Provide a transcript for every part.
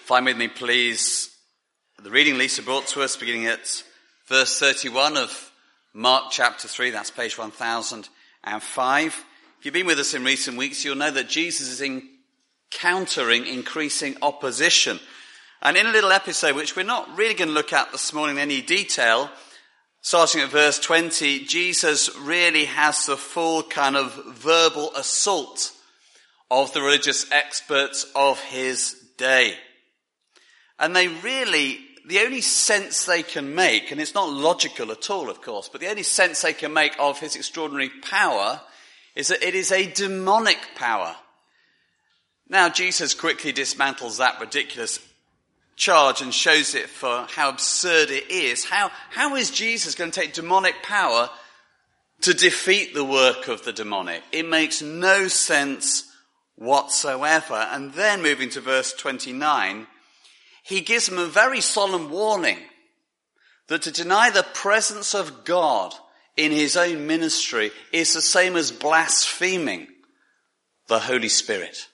Find with me, please, the reading Lisa brought to us, beginning at verse 31 of Mark chapter 3. That's page 1005. If you've been with us in recent weeks, you'll know that Jesus is encountering increasing opposition. And in a little episode, which we're not really going to look at this morning in any detail, starting at verse 20, Jesus really has the full kind of verbal assault of the religious experts of his day. And they really, the only sense they can make, and it's not logical at all, of course, but the only sense they can make of his extraordinary power is that it is a demonic power. Now, Jesus quickly dismantles that ridiculous charge and shows it for how absurd it is. How is Jesus going to take demonic power to defeat the work of the demonic? It makes no sense whatsoever. And then moving to verse 29, he gives them a very solemn warning that to deny the presence of God in his own ministry is the same as blaspheming the Holy Spirit.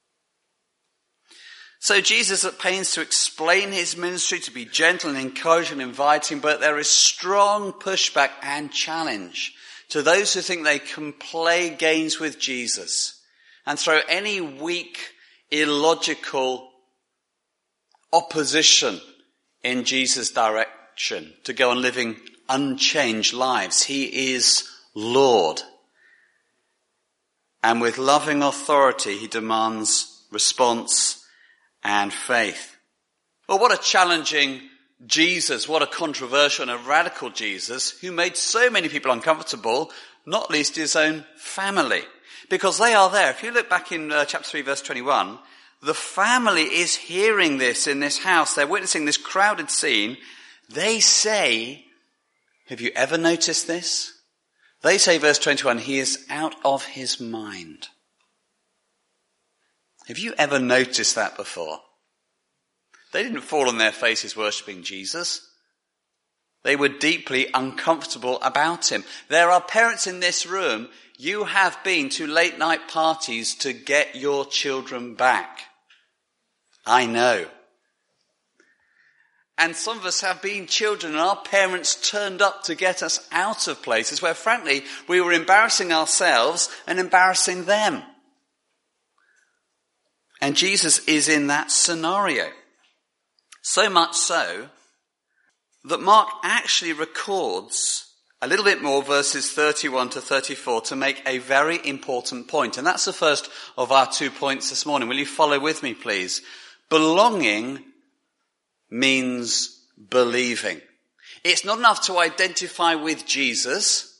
So Jesus is at pains to explain his ministry, to be gentle and encouraging and inviting, but there is strong pushback and challenge to those who think they can play games with Jesus and throw any weak, illogical opposition in Jesus' direction to go on living unchanged lives. He is Lord. And with loving authority, he demands response and faith. Well, what a challenging Jesus, what a controversial and a radical Jesus who made so many people uncomfortable, not least his own family. Because they are there. If you look back in chapter 3, verse 21, the family is hearing this in this house. They're witnessing this crowded scene. They say, have you ever noticed this? They say, verse 21, he is out of his mind. Have you ever noticed that before? They didn't fall on their faces worshipping Jesus. They were deeply uncomfortable about him. There are parents in this room, you have been to late night parties to get your children back. I know. And some of us have been children and our parents turned up to get us out of places where frankly we were embarrassing ourselves and embarrassing them. And Jesus is in that scenario. So much so that Mark actually records a little bit more, verses 31 to 34, to make a very important point. And that's the first of our 2 points this morning. Will you follow with me, please? Belonging means believing. It's not enough to identify with Jesus.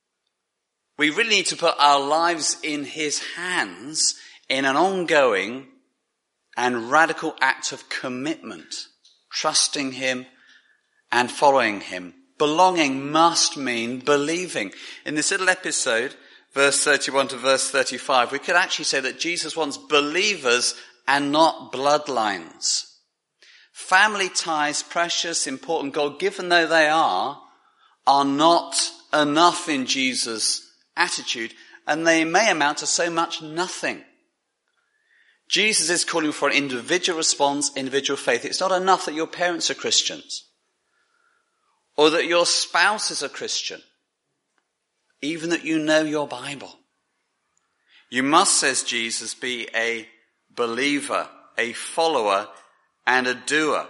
We really need to put our lives in his hands in an ongoing and radical act of commitment, trusting him and following him. Belonging must mean believing. In this little episode, verse 31 to verse 35, we could actually say that Jesus wants believers and not bloodlines. Family ties, precious, important, God-given though they are not enough in Jesus' attitude, and they may amount to so much nothing. Jesus is calling for an individual response, individual faith. It's not enough that your parents are Christians or that your spouse is a Christian, even that you know your Bible. You must, says Jesus, be a believer, a follower, and a doer.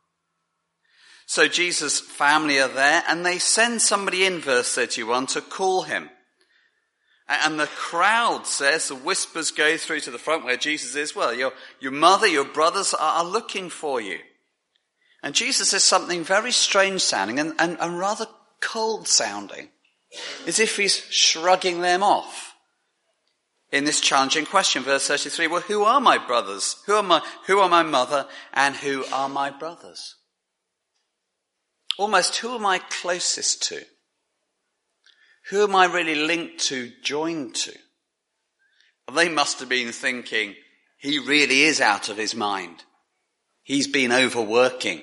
So Jesus' family are there, and they send somebody in, verse 31, to call him. And the crowd says, the whispers go through to the front where Jesus is, well, your mother, your brothers are looking for you. And Jesus says something very strange sounding and rather cold sounding, as if he's shrugging them off in this challenging question. Verse 33, well, who are my brothers? Who are my mother, and who are my brothers? Almost, who am I closest to? Who am I really linked to, joined to? Well, they must have been thinking, he really is out of his mind. He's been overworking.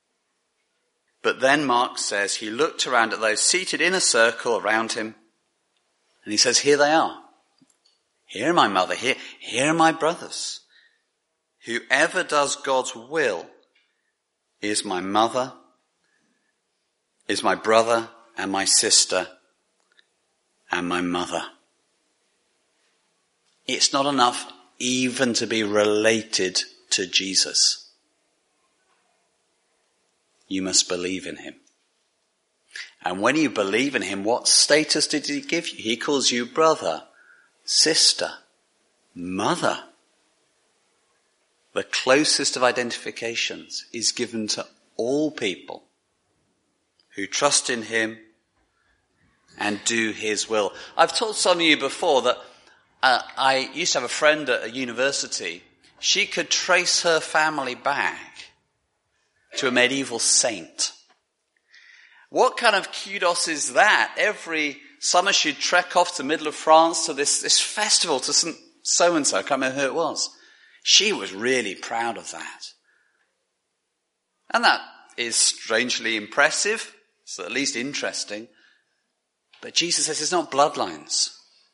But then Mark says he looked around at those seated in a circle around him, and he says, here they are. Here are my mother, here are my brothers. Whoever does God's will is my mother, is my brother and my sister and my mother. It's not enough even to be related to Jesus. You must believe in him. And when you believe in him, what status did he give you? He calls you brother, sister, mother. The closest of identifications is given to all people who trust in him and do his will. I've told some of you before that I used to have a friend at a university. She could trace her family back to a medieval saint. What kind of kudos is that? Every summer she'd trek off to the middle of France to this festival to St. So-and-so. I can't remember who it was. She was really proud of that. And that is strangely impressive. It's at least interesting. But Jesus says it's not bloodlines.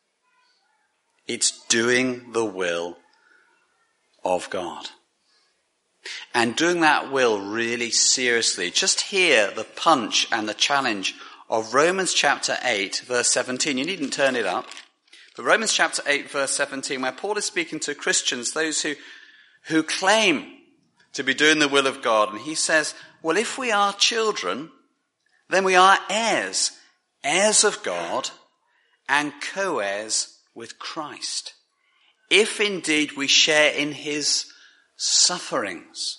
It's doing the will of God. And doing that will really seriously. Just hear the punch and the challenge of Romans chapter 8, verse 17. You needn't turn it up. But Romans chapter 8, verse 17, where Paul is speaking to Christians, those who claim to be doing the will of God. And he says, well, if we are children, then we are heirs, heirs of God and co-heirs with Christ. If indeed we share in his sufferings,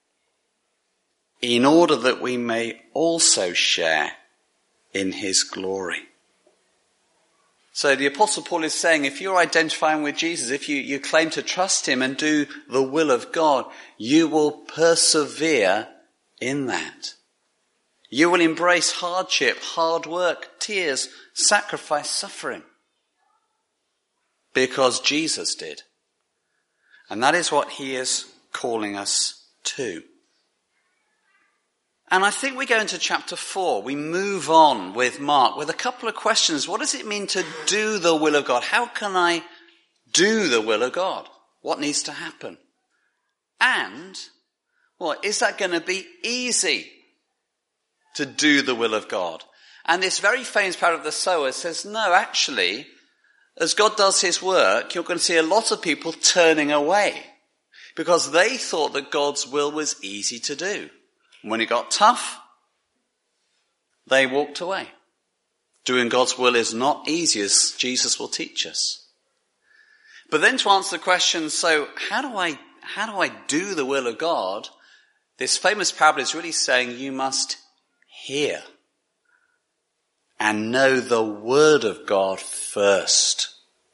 in order that we may also share in his glory. So the Apostle Paul is saying, if you're identifying with Jesus, if you claim to trust him and do the will of God, you will persevere in that. You will embrace hardship, hard work, tears, sacrifice, suffering. Because Jesus did. And that is what he is calling us to. And I think we go into chapter 4. We move on with Mark with a couple of questions. What does it mean to do the will of God? How can I do the will of God? What needs to happen? And, well, is that going to be easy to do the will of God? And this very famous parable of the sower says, no, actually, as God does his work, you're going to see a lot of people turning away because they thought that God's will was easy to do. And when it got tough, they walked away. Doing God's will is not easy, as Jesus will teach us. But then to answer the question, so how do I do the will of God? This famous parable is really saying you must hear and know the word of God first.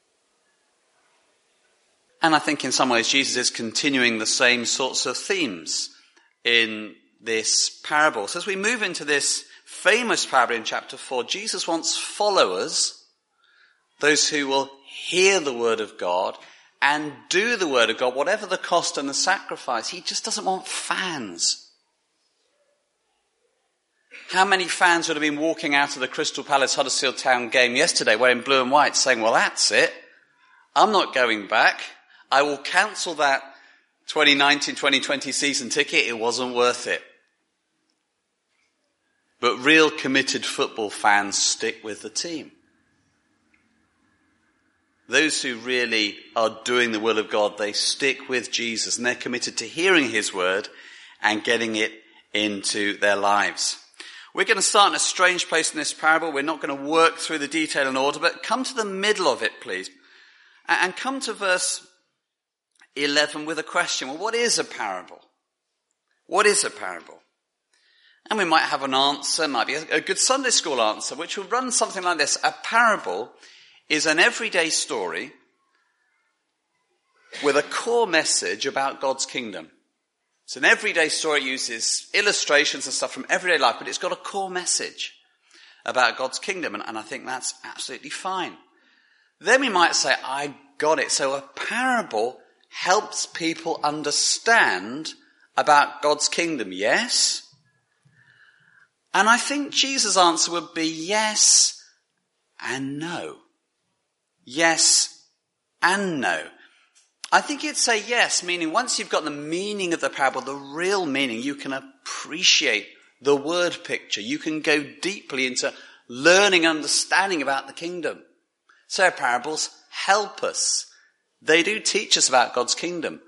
And I think in some ways Jesus is continuing the same sorts of themes in this parable. So as we move into this famous parable in chapter 4, Jesus wants followers, those who will hear the word of God and do the word of God, whatever the cost and the sacrifice. He just doesn't want fans. How many fans would have been walking out of the Crystal Palace Huddersfield Town game yesterday wearing blue and white saying, well, that's it. I'm not going back. I will cancel that 2019-2020 season ticket. It wasn't worth it. But real committed football fans stick with the team. Those who really are doing the will of God, they stick with Jesus and they're committed to hearing his word and getting it into their lives. We're going to start in a strange place in this parable. We're not going to work through the detail in order, but come to the middle of it, please. And come to verse 11 with a question. Well, what is a parable? What is a parable? And we might have an answer, might be a good Sunday school answer, which will run something like this. A parable is an everyday story with a core message about God's kingdom. It's an everyday story. It uses illustrations and stuff from everyday life, but it's got a core message about God's kingdom, and I think that's absolutely fine. Then we might say, I got it. So a parable helps people understand about God's kingdom, yes? And I think Jesus' answer would be yes and no. Yes and no. I think you'd say yes, meaning once you've got the meaning of the parable, the real meaning, you can appreciate the word picture. You can go deeply into learning and understanding about the kingdom. So parables help us. They do teach us about God's kingdom.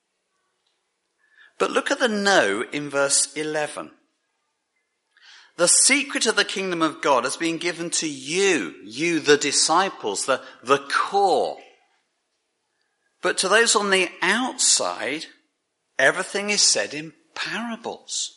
But look at the no in verse 11. The secret of the kingdom of God has been given to you the disciples, the core. But to those on the outside, everything is said in parables.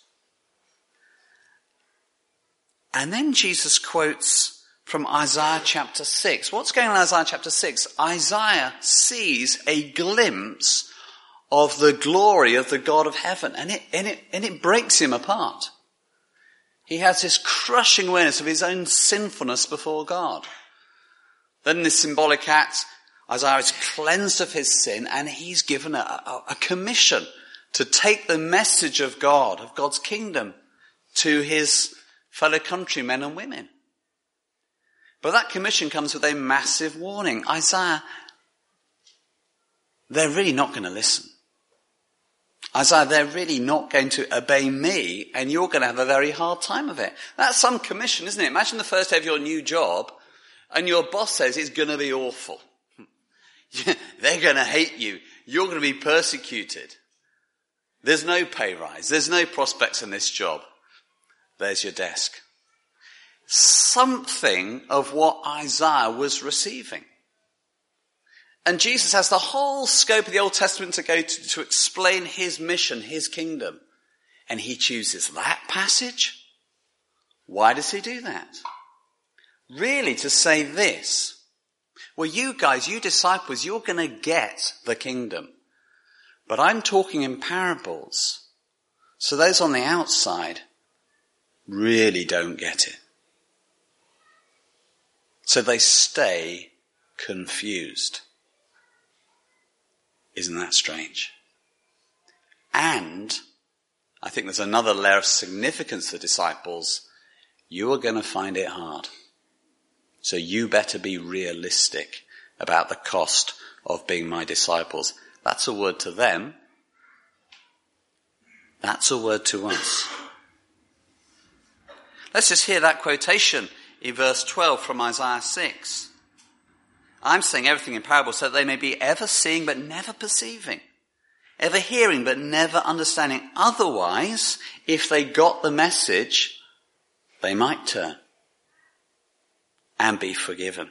And then Jesus quotes from Isaiah chapter 6. What's going on in Isaiah chapter 6? Isaiah sees a glimpse of the glory of the God of heaven, and it breaks him apart. He has this crushing awareness of his own sinfulness before God. Then in this symbolic act, Isaiah is cleansed of his sin, and he's given a commission to take the message of God, of God's kingdom, to his fellow countrymen and women. But that commission comes with a massive warning. Isaiah, they're really not going to listen. Isaiah, they're really not going to obey me, and you're going to have a very hard time of it. That's some commission, isn't it? Imagine the first day of your new job, and your boss says it's going to be awful. They're going to hate you. You're going to be persecuted. There's no pay rise. There's no prospects in this job. There's your desk. Something of what Isaiah was receiving. And Jesus has the whole scope of the Old Testament to go to explain his mission, his kingdom. And he chooses that passage? Why does he do that? Really to say this. Well, you guys, you disciples, you're going to get the kingdom. But I'm talking in parables. So those on the outside really don't get it. So they stay confused. Isn't that strange? And I think there's another layer of significance to disciples. You are going to find it hard. So you better be realistic about the cost of being my disciples. That's a word to them. That's a word to us. Let's just hear that quotation in verse 12 from Isaiah 6. I'm saying everything in parables so that they may be ever seeing but never perceiving, ever hearing but never understanding. Otherwise, if they got the message, they might turn and be forgiven.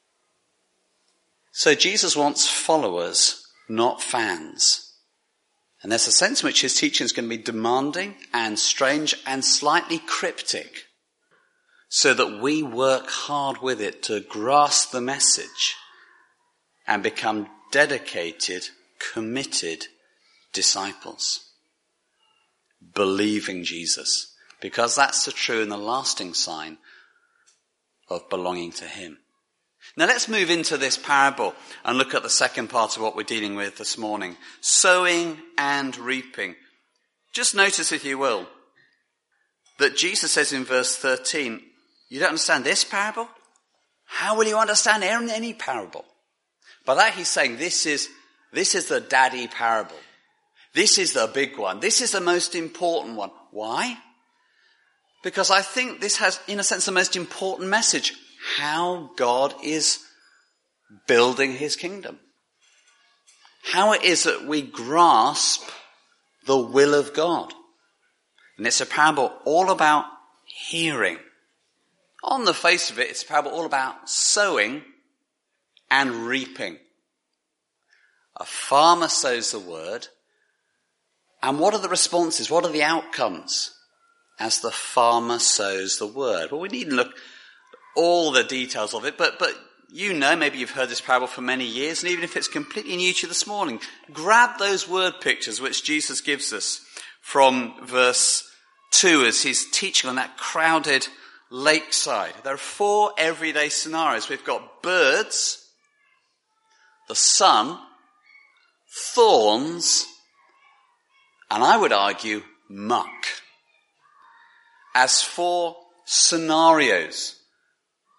So Jesus wants followers, not fans. And there's a sense in which his teaching is going to be demanding and strange and slightly cryptic, so that we work hard with it to grasp the message and become dedicated, committed disciples, believing Jesus, because that's the true and the lasting sign of belonging to him. Now let's move into this parable and look at the second part of what we're dealing with this morning, sowing and reaping. Just notice, if you will, that Jesus says in verse 13, you don't understand this parable? How will you understand any parable? By that he's saying this is the daddy parable. This is the big one. This is the most important one. Why? Because I think this has, in a sense, the most important message. How God is building his kingdom. How it is that we grasp the will of God. And it's a parable all about hearing. On the face of it, it's a parable all about sowing and reaping. A farmer sows the word. And what are the responses? What are the outcomes as the farmer sows the word? Well, we needn't look all the details of it, but you know, maybe you've heard this parable for many years, and even if it's completely new to you this morning, grab those word pictures which Jesus gives us from verse 2 as he's teaching on that crowded lakeside. There are 4 everyday scenarios. We've got birds, the sun, thorns, and I would argue muck, as 4 scenarios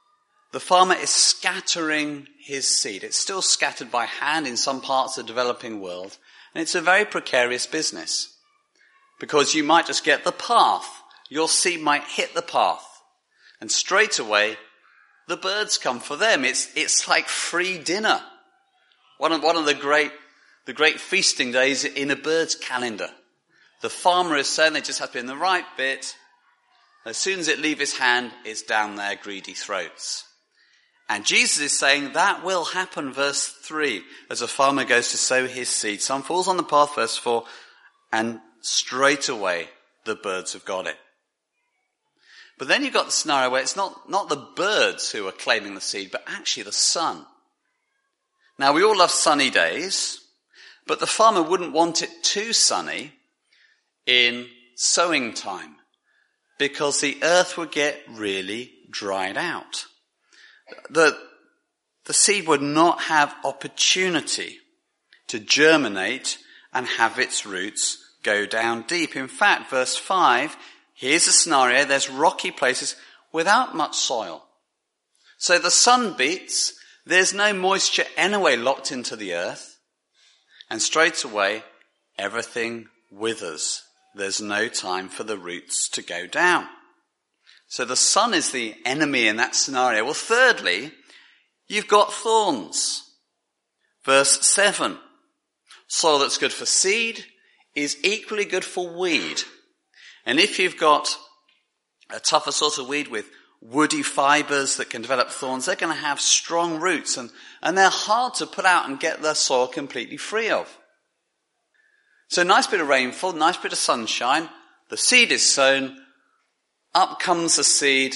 the farmer is scattering his seed. It's still scattered by hand in some parts of the developing world. And it's a very precarious business. Because you might just get the path. Your seed might hit the path. And straight away, the birds come for them. It's like free dinner. One of the great feasting days in a bird's calendar. The farmer is saying they just have to be in the right bit. As soon as it leaves his hand, it's down their greedy throats. And Jesus is saying that will happen, verse 3, as a farmer goes to sow his seed. Some falls on the path, verse 4, and straight away the birds have got it. But then you've got the scenario where it's not the birds who are claiming the seed, but actually the sun. Now, we all love sunny days, but the farmer wouldn't want it too sunny in sowing time, because the earth would get really dried out. The seed would not have opportunity to germinate and have its roots go down deep. In fact, verse 5, here's a scenario. There's rocky places without much soil. So the sun beats, there's no moisture anyway locked into the earth, and straight away everything withers. There's no time for the roots to go down. So the sun is the enemy in that scenario. Well, thirdly, you've got thorns. Verse 7, soil that's good for seed is equally good for weed. And if you've got a tougher sort of weed with woody fibers that can develop thorns, they're going to have strong roots and they're hard to put out and get the soil completely free of. So nice bit of rainfall, nice bit of sunshine, the seed is sown, up comes the seed,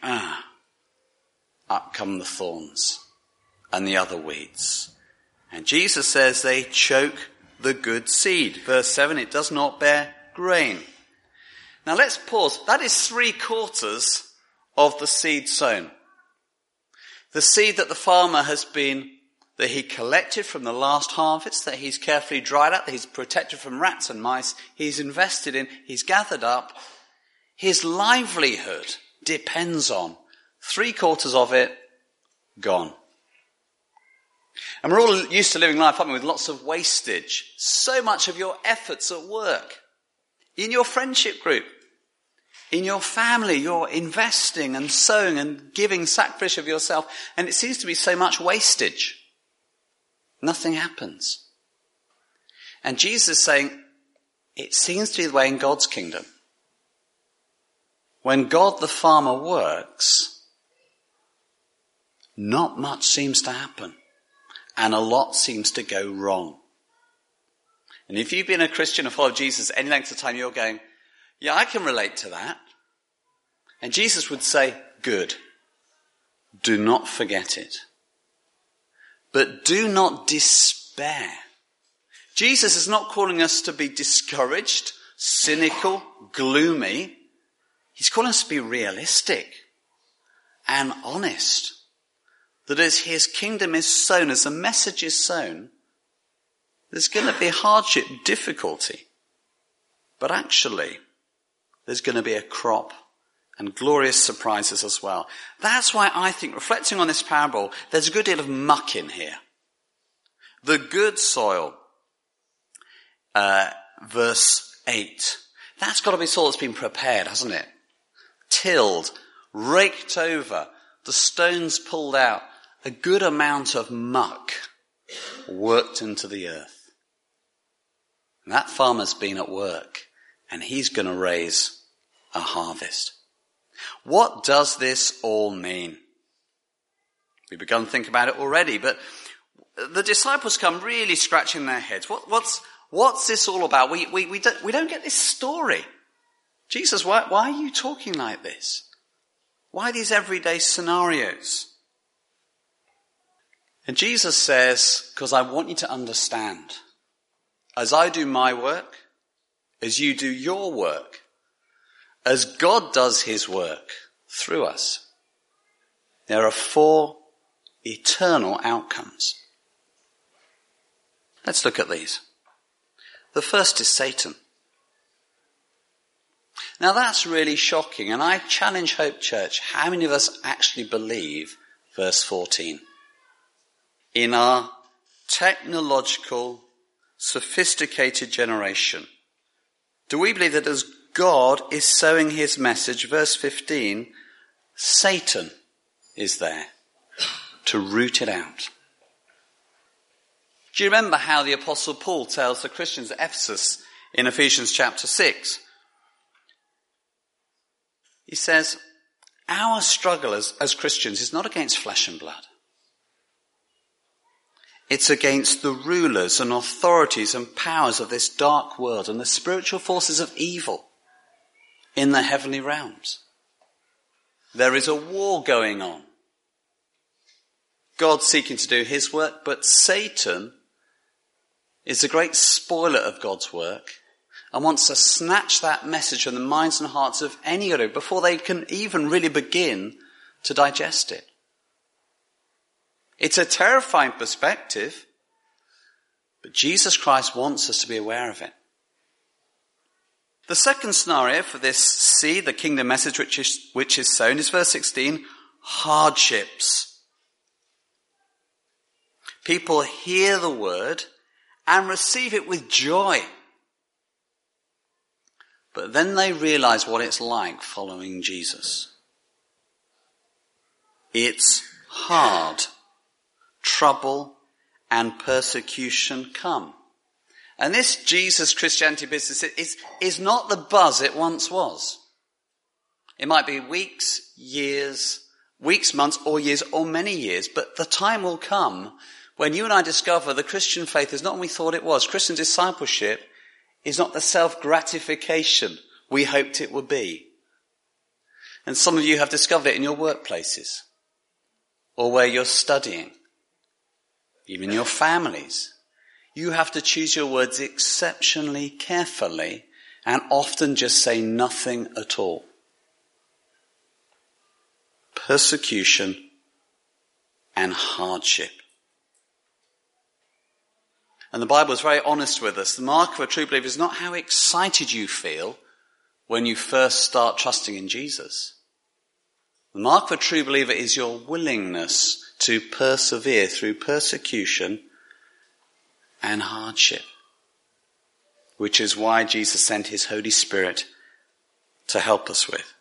up come the thorns and the other weeds. And Jesus says they choke the good seed. Verse 7, it does not bear grain. Now let's pause. That is 3/4 of the seed sown. The seed that the farmer that he collected from the last harvest, that he's carefully dried up, that he's protected from rats and mice, he's invested in, he's gathered up. His livelihood depends on 3/4 of it gone. And we're all used to living life, aren't we, with lots of wastage. So much of your efforts at work, in your friendship group, in your family, you're investing and sowing and giving sacrifice of yourself, and it seems to be so much wastage. Nothing happens. And Jesus is saying, it seems to be the way in God's kingdom. When God the farmer works, not much seems to happen. And a lot seems to go wrong. And if you've been a Christian and followed Jesus any length of time, you're going, yeah, I can relate to that. And Jesus would say, good. Do not forget it. But do not despair. Jesus is not calling us to be discouraged, cynical, gloomy. He's calling us to be realistic and honest. That as his kingdom is sown, as the message is sown, there's going to be hardship, difficulty. But actually, there's going to be a crop and glorious surprises as well. That's why I think, reflecting on this parable, there's a good deal of muck in here. The good soil, verse 8, that's got to be soil that's been prepared, hasn't it? Tilled, raked over, the stones pulled out, a good amount of muck worked into the earth. And that farmer's been at work, and he's going to raise a harvest. What does this all mean? We've begun to think about it already, but the disciples come really scratching their heads. What's this all about? We don't get this story. Jesus, why are you talking like this? Why these everyday scenarios? And Jesus says, because I want you to understand, as I do my work, as you do your work, as God does his work through us, there are 4 eternal outcomes. Let's look at these. The first is Satan. Now that's really shocking, and I challenge Hope Church, how many of us actually believe verse 14. In our technological, sophisticated generation, do we believe that as God is sowing his message, verse 15, Satan is there to root it out? Do you remember how the Apostle Paul tells the Christians at Ephesus in Ephesians chapter 6? He says, our struggle as Christians is not against flesh and blood. It's against the rulers and authorities and powers of this dark world and the spiritual forces of evil in the heavenly realms. There is a war going on. God's seeking to do his work, but Satan is a great spoiler of God's work and wants to snatch that message from the minds and hearts of anybody before they can even really begin to digest it. It's a terrifying perspective, but Jesus Christ wants us to be aware of it. The second scenario for this seed, the kingdom message which is sown, is verse 16, hardships. People hear the word and receive it with joy. But then they realize what it's like following Jesus. It's hard. Trouble and persecution come. And this Jesus Christianity business is not the buzz it once was. It might be weeks, months, or years, or many years, but the time will come when you and I discover the Christian faith is not what we thought it was. Christian discipleship is not the self-gratification we hoped it would be. And some of you have discovered it in your workplaces, or where you're studying, even your families. You have to choose your words exceptionally carefully and often just say nothing at all. Persecution and hardship. And the Bible is very honest with us. The mark of a true believer is not how excited you feel when you first start trusting in Jesus. The mark of a true believer is your willingness to persevere through persecution and hardship, which is why Jesus sent his Holy Spirit to help us with.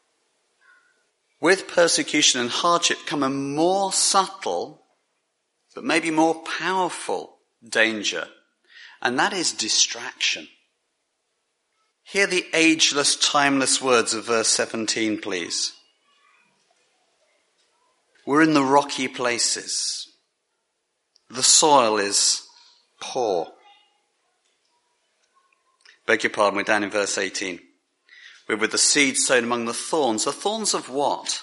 With persecution and hardship come a more subtle, but maybe more powerful danger, and that is distraction. Hear the ageless, timeless words of verse 17, please. We're in the rocky places. The soil is poor. Beg your pardon, we're down in verse 18. We're with the seed sown among the thorns. The thorns of what?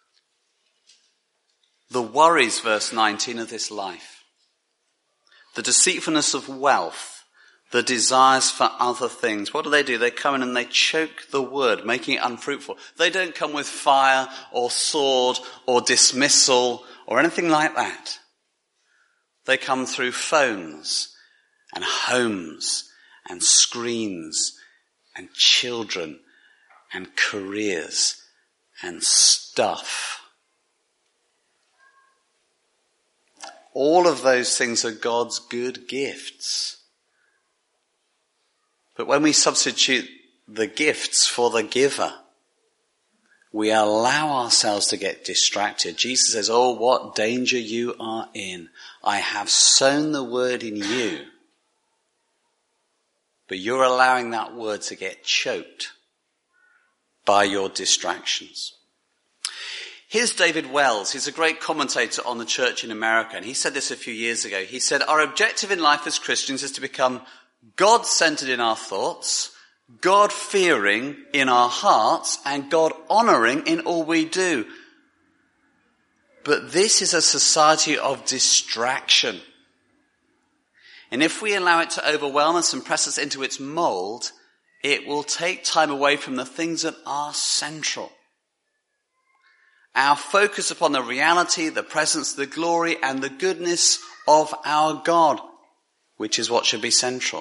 The worries, verse 19, of this life. The deceitfulness of wealth. The desires for other things. What do? They come in and they choke the word, making it unfruitful. They don't come with fire or sword or dismissal or anything like that. They come through phones and homes and screens and children and careers and stuff. All of those things are God's good gifts. But when we substitute the gifts for the giver, we allow ourselves to get distracted. Jesus says, oh, what danger you are in. I have sown the word in you, but you're allowing that word to get choked by your distractions. Here's David Wells. He's a great commentator on the church in America, and he said this a few years ago. He said, our objective in life as Christians is to become God-centered in our thoughts, God-fearing in our hearts, and God-honoring in all we do. But this is a society of distraction. And if we allow it to overwhelm us and press us into its mold, it will take time away from the things that are central. Our focus upon the reality, the presence, the glory, and the goodness of our God, which is what should be central.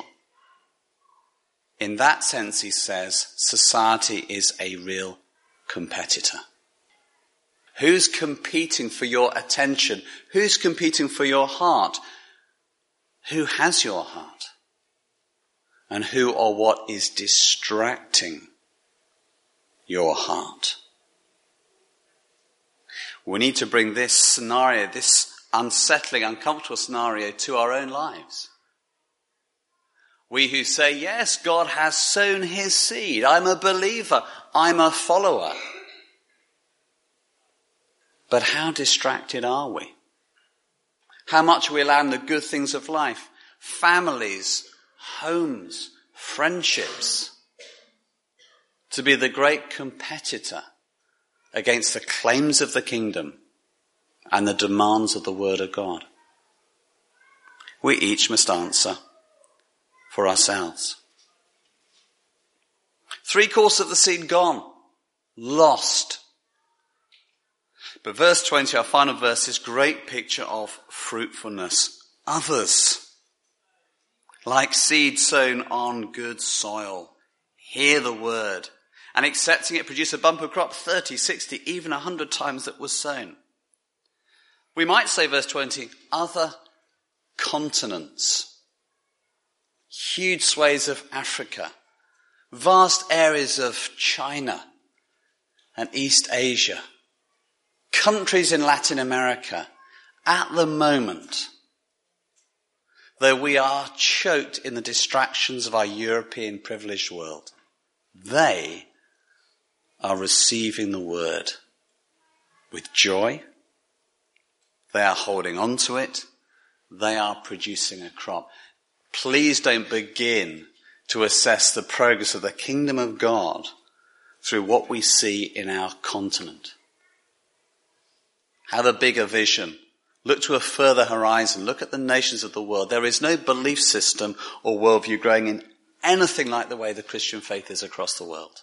In that sense, he says, society is a real competitor. Who's competing for your attention? Who's competing for your heart? Who has your heart? And who or what is distracting your heart? We need to bring this scenario, this unsettling, uncomfortable scenario, to our own lives. We who say, yes, God has sown his seed. I'm a believer. I'm a follower. But how distracted are we? How much are we allowing the good things of life, families, homes, friendships, to be the great competitor against the claims of the kingdom and the demands of the word of God? We each must answer for ourselves. 3/4 of the seed gone, lost. But verse 20, our final verse, is a great picture of fruitfulness. Others, like seed sown on good soil, hear the word, and accepting it produce a bumper crop 30, 60, even 100 times that was sown. We might say, verse 20, other continents, huge swathes of Africa, vast areas of China and East Asia, countries in Latin America, at the moment, though we are choked in the distractions of our European privileged world, they are receiving the word with joy. They are holding on to it. They are producing a crop. Please don't begin to assess the progress of the kingdom of God through what we see in our continent. Have a bigger vision. Look to a further horizon. Look at the nations of the world. There is no belief system or worldview growing in anything like the way the Christian faith is across the world.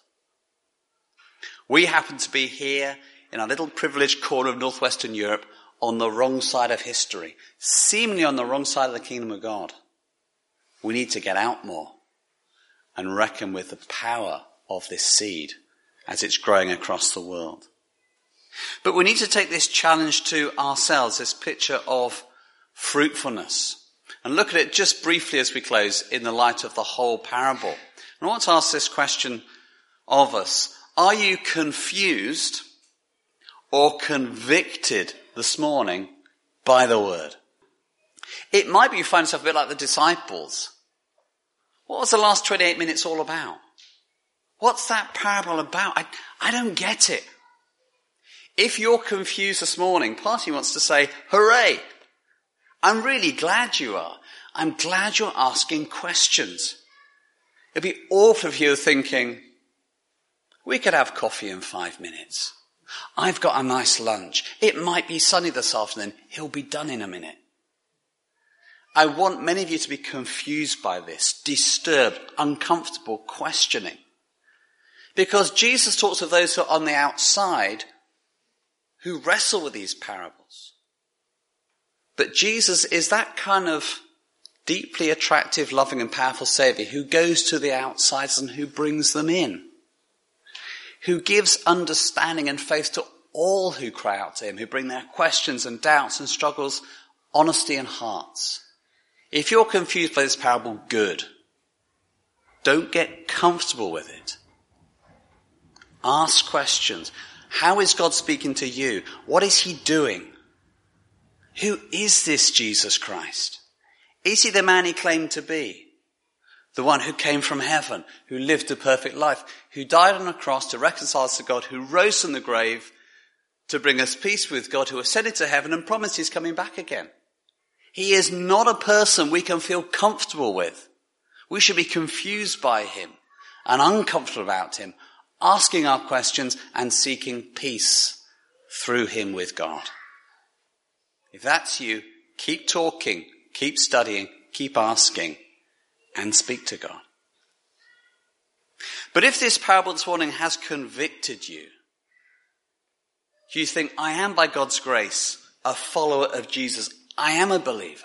We happen to be here in our little privileged corner of northwestern Europe on the wrong side of history, seemingly on the wrong side of the kingdom of God. We need to get out more and reckon with the power of this seed as it's growing across the world. But we need to take this challenge to ourselves, this picture of fruitfulness, and look at it just briefly as we close in the light of the whole parable. And I want to ask this question of us. Are you confused or convicted this morning by the word? It might be you find yourself a bit like the disciples. What was the last 28 minutes all about? What's that parable about? I don't get it. If you're confused this morning, part of you wants to say, hooray! I'm really glad you are. I'm glad you're asking questions. It'd be awful if you were thinking, we could have coffee in 5 minutes. I've got a nice lunch. It might be sunny this afternoon. He'll be done in a minute. I want many of you to be confused by this, disturbed, uncomfortable, questioning. Because Jesus talks of those who are on the outside who wrestle with these parables. But Jesus is that kind of deeply attractive, loving and powerful Saviour who goes to the outsiders and who brings them in. Who gives understanding and faith to all who cry out to him, who bring their questions and doubts and struggles, honesty and hearts. If you're confused by this parable, good. Don't get comfortable with it. Ask questions. How is God speaking to you? What is he doing? Who is this Jesus Christ? Is he the man he claimed to be? The one who came from heaven, who lived a perfect life, who died on a cross to reconcile us to God, who rose from the grave to bring us peace with God, who ascended to heaven and promised he's coming back again. He is not a person we can feel comfortable with. We should be confused by him and uncomfortable about him, asking our questions and seeking peace through him with God. If that's you, keep talking, keep studying, keep asking, and speak to God. But if this parable this morning has convicted you, you think, I am by God's grace a follower of Jesus. I am a believer.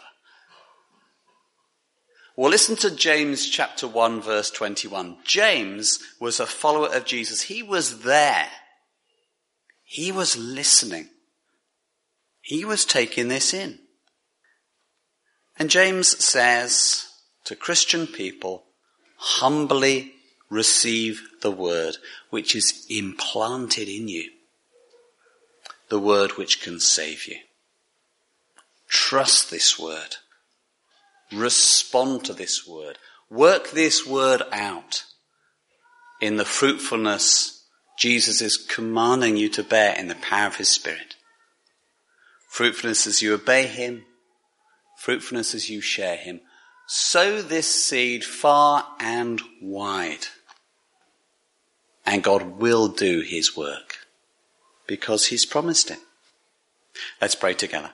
Well, listen to James chapter 1 verse 21. James was a follower of Jesus. He was there He was listening. He was taking this in. And James says to Christian people, humbly receive the word which is implanted in you, the word which can save you. Trust this word. Respond to this word. Work this word out in the fruitfulness Jesus is commanding you to bear in the power of his Spirit. Fruitfulness as you obey him, fruitfulness as you share him. Sow this seed far and wide, and God will do his work because he's promised it. Let's pray together.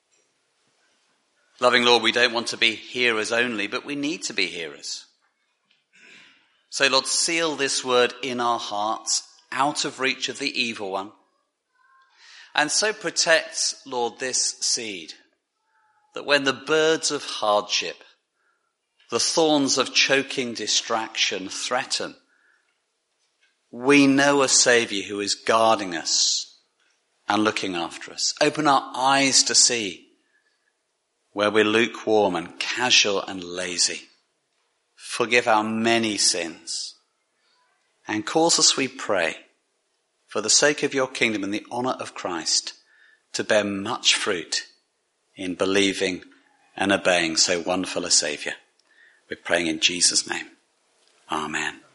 Loving Lord, we don't want to be hearers only, but we need to be hearers. So Lord, seal this word in our hearts, out of reach of the evil one. And so protect, Lord, this seed, that when the birds of hardship, the thorns of choking distraction threaten, we know a Saviour who is guarding us and looking after us. Open our eyes to see where we're lukewarm and casual and lazy. Forgive our many sins. And cause us, we pray, for the sake of your kingdom and the honour of Christ, to bear much fruit in believing and obeying so wonderful a Saviour. We're praying in Jesus' name. Amen.